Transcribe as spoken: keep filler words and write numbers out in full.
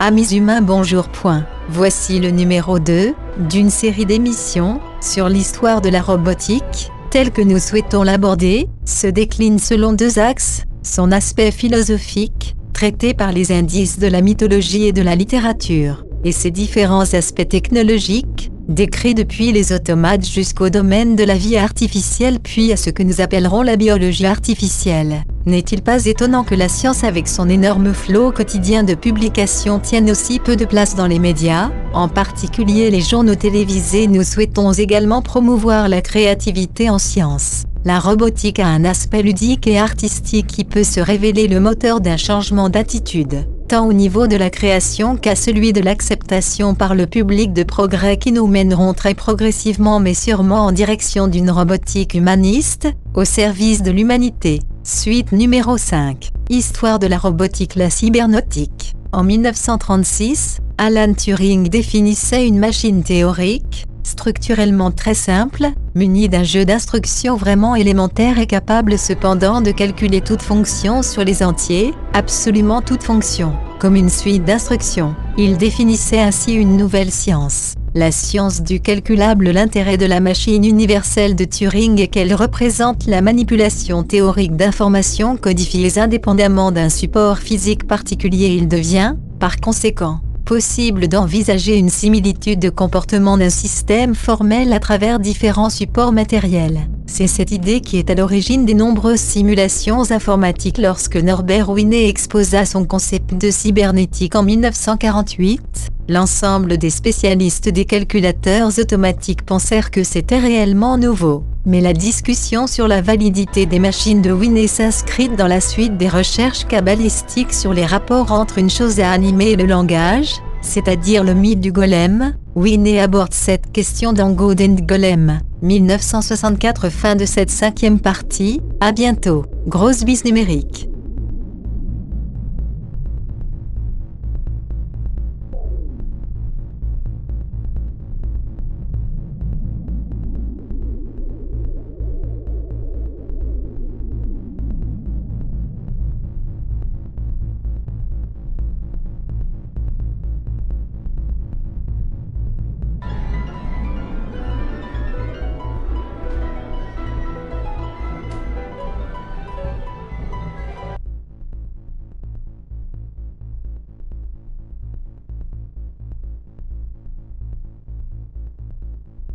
Amis humains, bonjour. Point. Voici le numéro deux d'une série d'émissions sur l'histoire de la robotique, telle que nous souhaitons l'aborder, se décline selon deux axes, son aspect philosophique, traité par les indices de la mythologie et de la littérature, et ses différents aspects technologiques, décrits depuis les automates jusqu'au domaine de la vie artificielle puis à ce que nous appellerons la biologie artificielle. N'est-il pas étonnant que la science avec son énorme flot quotidien de publications tienne aussi peu de place dans les médias, en particulier les journaux télévisés? Nous souhaitons également promouvoir la créativité en science. La robotique a un aspect ludique et artistique qui peut se révéler le moteur d'un changement d'attitude, tant au niveau de la création qu'à celui de l'acceptation par le public de progrès qui nous mèneront très progressivement mais sûrement en direction d'une robotique humaniste, au service de l'humanité. Suite numéro cinq. Histoire de la robotique, la cybernautique. En mille neuf cent trente-six, Alan Turing définissait une machine théorique, structurellement très simple, munie d'un jeu d'instructions vraiment élémentaire et capable cependant de calculer toute fonction sur les entiers, absolument toute fonction, comme une suite d'instructions. Il définissait ainsi une nouvelle science, la science du calculable. L'intérêt de la machine universelle de Turing est qu'elle représente la manipulation théorique d'informations codifiées indépendamment d'un support physique particulier. Il devient, par conséquent, possible d'envisager une similitude de comportement d'un système formel à travers différents supports matériels. C'est cette idée qui est à l'origine des nombreuses simulations informatiques. Lorsque Norbert Wiener exposa son concept de cybernétique en mille neuf cent quarante-huit, l'ensemble des spécialistes des calculateurs automatiques pensèrent que c'était réellement nouveau. Mais la discussion sur la validité des machines de Wiener s'inscrit dans la suite des recherches cabalistiques sur les rapports entre une chose à animer et le langage, c'est-à-dire le mythe du golem. Wiener aborde cette question dans God and Golem, mille neuf cent soixante-quatre. Fin de cette cinquième partie, à bientôt. Grosse bise numérique.